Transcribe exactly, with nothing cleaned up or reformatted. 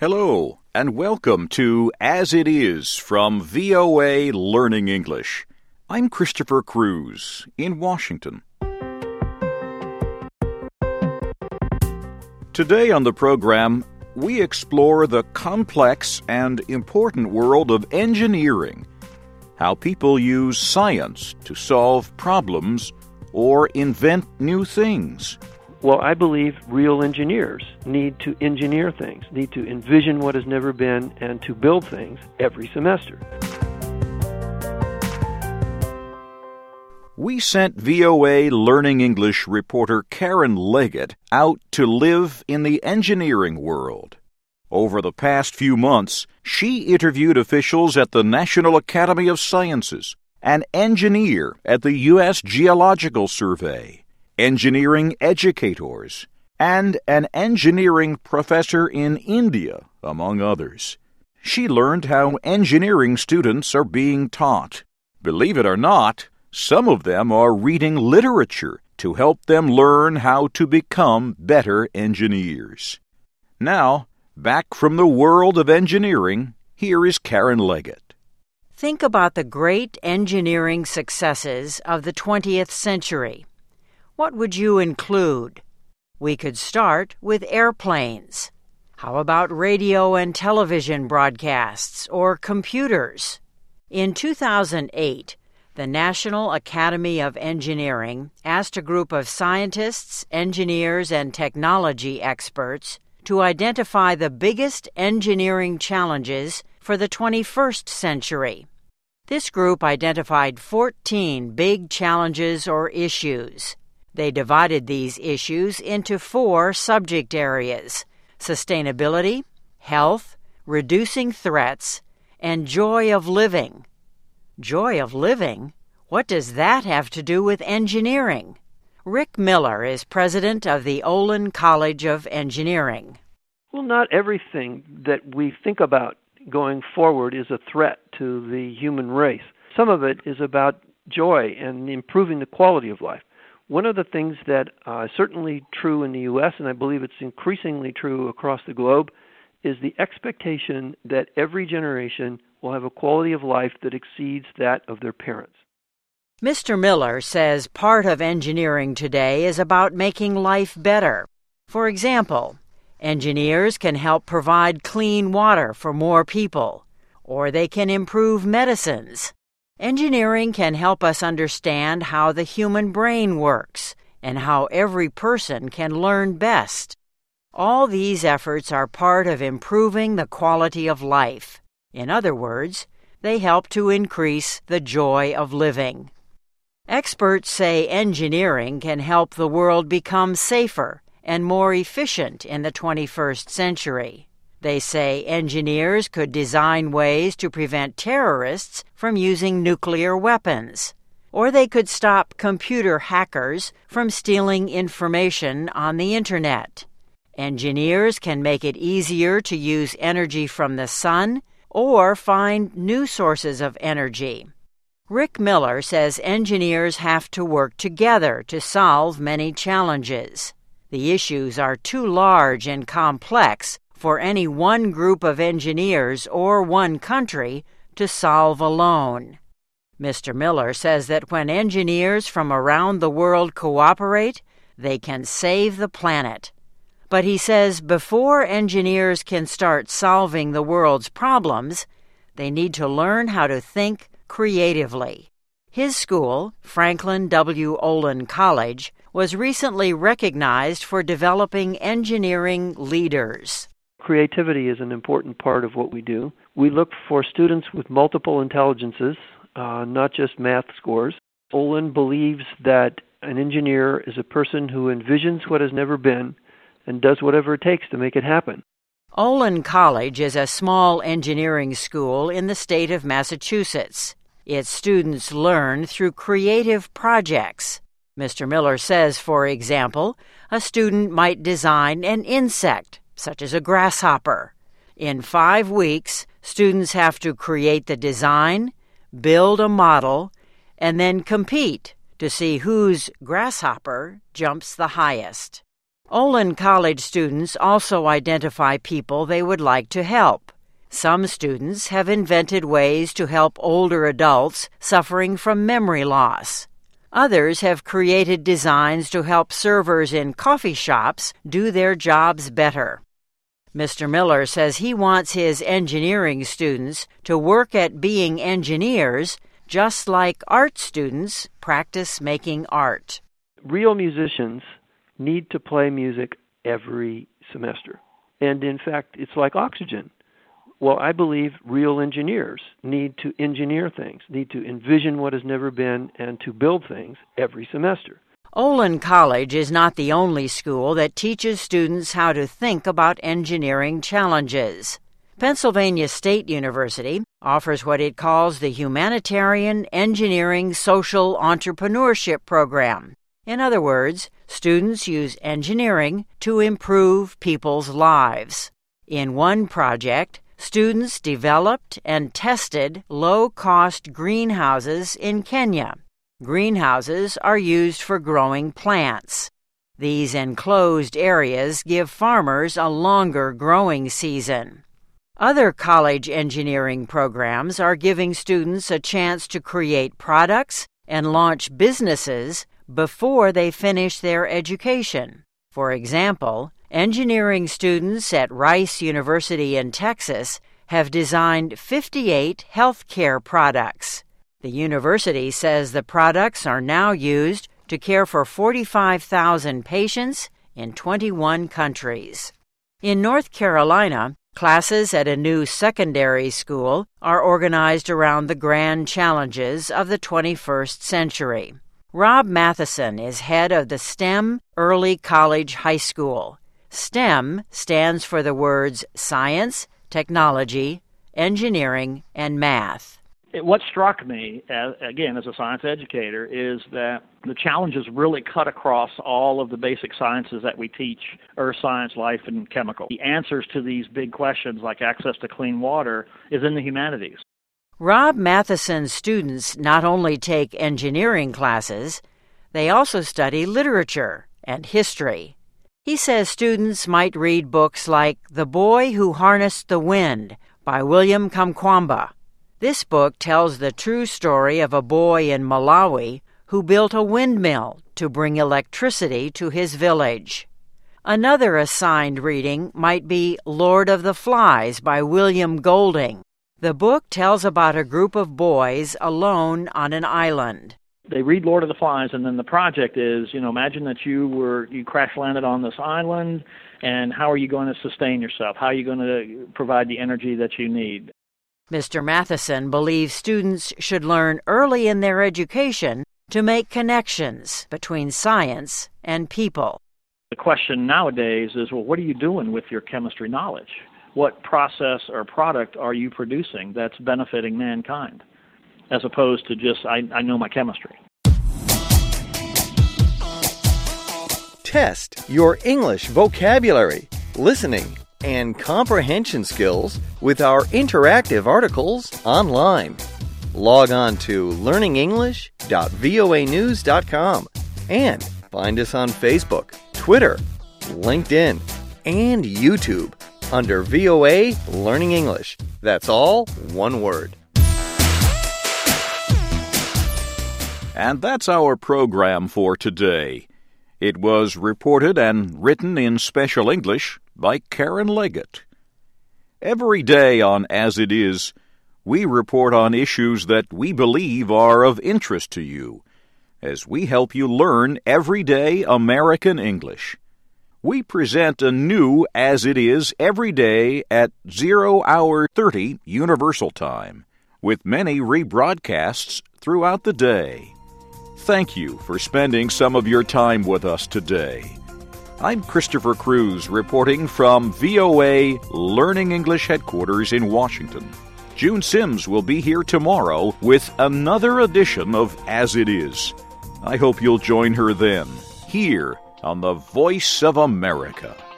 Hello, and welcome to As It Is from V O A Learning English. I'm Christopher Cruz in Washington. Today on the program, we explore the complex and important world of engineering, how people use science to solve problems or invent new things. Well, I believe real engineers need to engineer things, need to envision what has never been, and to build things every semester. We sent V O A Learning English reporter Karen Leggett out to live in the engineering world. Over the past few months, she interviewed officials at the National Academy of Sciences, an engineer at the U S Geological Survey, engineering educators, and an engineering professor in India, among others. She learned how engineering students are being taught. Believe it or not, some of them are reading literature to help them learn how to become better engineers. Now, back from the world of engineering, here is Karen Leggett. Think about the great engineering successes of the twentieth century. What would you include? We could start with airplanes. How about radio and television broadcasts or computers? In two thousand eight, the National Academy of Engineering asked a group of scientists, engineers, and technology experts to identify the biggest engineering challenges for the twenty-first century. This group identified fourteen big challenges or issues. They divided these issues into four subject areas: sustainability, health, reducing threats, and joy of living. Joy of living? What does that have to do with engineering? Rick Miller is president of the Olin College of Engineering. Well, not everything that we think about going forward is a threat to the human race. Some of it is about joy and improving the quality of life. One of the things that uh, is certainly true in the U S, and I believe it's increasingly true across the globe, is the expectation that every generation will have a quality of life that exceeds that of their parents. Mister Miller says part of engineering today is about making life better. For example, engineers can help provide clean water for more people, or they can improve medicines. Engineering can help us understand how the human brain works and how every person can learn best. All these efforts are part of improving the quality of life. In other words, they help to increase the joy of living. Experts say engineering can help the world become safer and more efficient in the twenty-first century. They say engineers could design ways to prevent terrorists from using nuclear weapons, or they could stop computer hackers from stealing information on the Internet. Engineers can make it easier to use energy from the sun or find new sources of energy. Rick Miller says engineers have to work together to solve many challenges. The issues are too large and complex for any one group of engineers or one country to solve alone. Mister Miller says that when engineers from around the world cooperate, they can save the planet. But he says before engineers can start solving the world's problems, they need to learn how to think creatively. His school, Franklin W. Olin College, was recently recognized for developing engineering leaders. Creativity is an important part of what we do. We look for students with multiple intelligences, uh, not just math scores. Olin believes that an engineer is a person who envisions what has never been and does whatever it takes to make it happen. Olin College is a small engineering school in the state of Massachusetts. Its students learn through creative projects. Mister Miller says, for example, a student might design an insect, such as a grasshopper. In five weeks, students have to create the design, build a model, and then compete to see whose grasshopper jumps the highest. Olin College students also identify people they would like to help. Some students have invented ways to help older adults suffering from memory loss. Others have created designs to help servers in coffee shops do their jobs better. Mister Miller says he wants his engineering students to work at being engineers just like art students practice making art. Real musicians need to play music every semester. And in fact, it's like oxygen. Well, I believe real engineers need to engineer things, need to envision what has never been, and to build things every semester. Olin College is not the only school that teaches students how to think about engineering challenges. Pennsylvania State University offers what it calls the Humanitarian Engineering Social Entrepreneurship Program. In other words, students use engineering to improve people's lives. In one project, students developed and tested low-cost greenhouses in Kenya. Greenhouses are used for growing plants. These enclosed areas give farmers a longer growing season. Other college engineering programs are giving students a chance to create products and launch businesses before they finish their education. For example, engineering students at Rice University in Texas have designed fifty-eight healthcare products. The university says the products are now used to care for forty-five thousand patients in twenty-one countries. In North Carolina, classes at a new secondary school are organized around the grand challenges of the twenty-first century. Rob Matheson is head of the STEM Early College High School. STEM stands for the words science, technology, engineering, and math. What struck me, as, again, as a science educator, is that the challenges really cut across all of the basic sciences that we teach, earth science, life, and chemical. The answers to these big questions, like access to clean water, is in the humanities. Rob Matheson's students not only take engineering classes, they also study literature and history. He says students might read books like The Boy Who Harnessed the Wind by William Kamkwamba. This book tells the true story of a boy in Malawi who built a windmill to bring electricity to his village. Another assigned reading might be Lord of the Flies by William Golding. The book tells about a group of boys alone on an island. They read Lord of the Flies, and then the project is, you know, imagine that you were you crash landed on this island, and how are you going to sustain yourself? How are you going to provide the energy that you need? Mister Matheson believes students should learn early in their education to make connections between science and people. The question nowadays is, well, what are you doing with your chemistry knowledge? What process or product are you producing that's benefiting mankind, as opposed to just, I, I know my chemistry. Test your English vocabulary, listening, and comprehension skills with our interactive articles online. Log on to learning english dot voa news dot com and find us on Facebook, Twitter, LinkedIn, and YouTube under V O A Learning English. That's all one word. And that's our program for today. It was reported and written in special English by Karen Leggett. Every day on As It Is, we report on issues that we believe are of interest to you, as we help you learn everyday American English. We present a new As It Is every day at zero hour thirty Universal Time, with many rebroadcasts throughout the day. Thank you for spending some of your time with us today. I'm Christopher Cruz reporting from V O A Learning English headquarters in Washington. June Sims will be here tomorrow with another edition of As It Is. I hope you'll join her then, here on the Voice of America.